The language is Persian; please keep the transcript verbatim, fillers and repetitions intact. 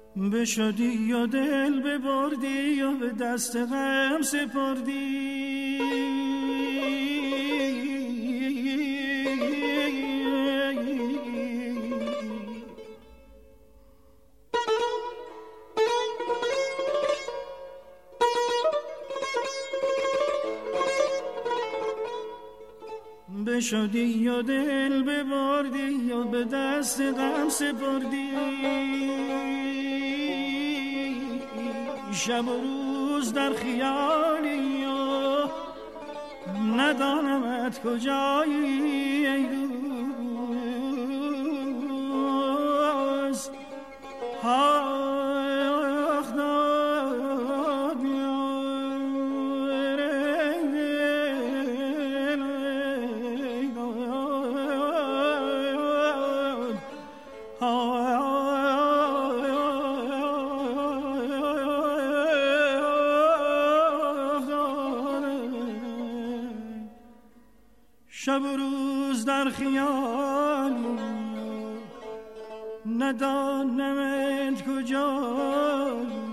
بشدی یا دل ببردی یا به دست غم سپردی، بشدی یا دل ببردی یا به دست غم سپردی، شب و روز در خیالی و ندانمت کجایی ای دوست. آخ داد شب و روز در خیالی ندانمت کجایی